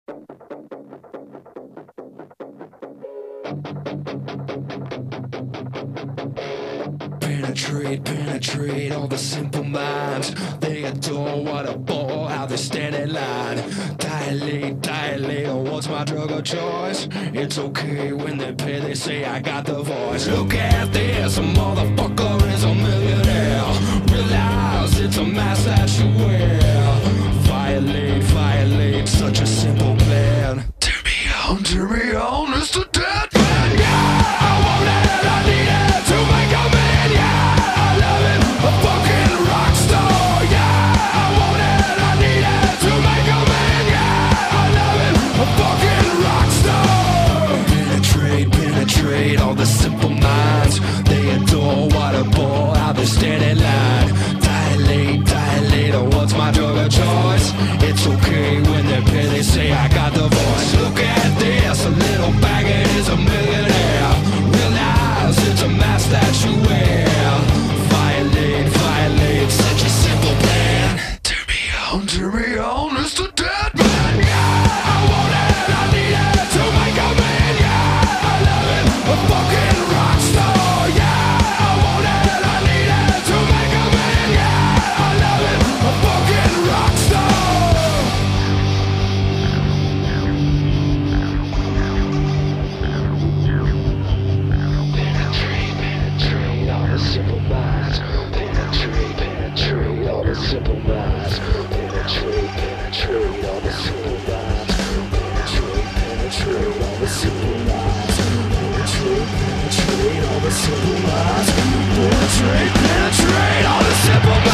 Penetrate, penetrate all the simple minds. They adore what a ball, how they stand in line. Dilate, dilate, oh, what's my drug of choice? It's okay when they pay, they say I got the voice. Look at this, a motherfucker is a millionaire. Realize it's a mask that you wear. Violate, violate, such a simple plan. Turn me on, it's the dead man, yeah. I want it, I need it to make a man, yeah. I love it, a fucking rock star, yeah. I want it, I need it to make a man, yeah. I love it, a fucking rock star. Penetrate, penetrate all the simple minds. They adore what a ball, how they stand in line. Dilate, dilate, oh, what's my drug of choice? It's okay when they pay, they say I got the voice. Look at this, a little faggot is a millionaire. Realize it's a mask that you wear. Violate, violate, such a simple plan. Turn me on, it's the dead man, yeah. I want it, I need it to make a man, yeah. I love it, a fucking rock star, yeah. I want it, I need it to make a man, yeah. I love it, a fucking rock star. Penetrate all the simple minds. Penetrate all the simple minds. Penetrate all the simple minds. Penetrate all the simple minds. Penetrate all the simple minds. Penetrate all the simple minds.